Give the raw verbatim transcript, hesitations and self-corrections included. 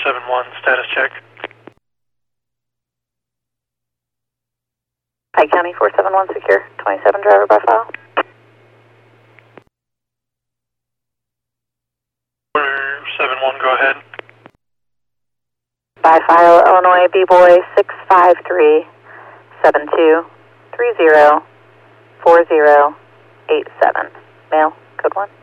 seven one, status check. Pike County four seven one secure, twenty-seven driver by file. four seven one, go ahead. By file, Illinois, B-Boy six five three seven two three zero four zero eight seven. Mail, code one.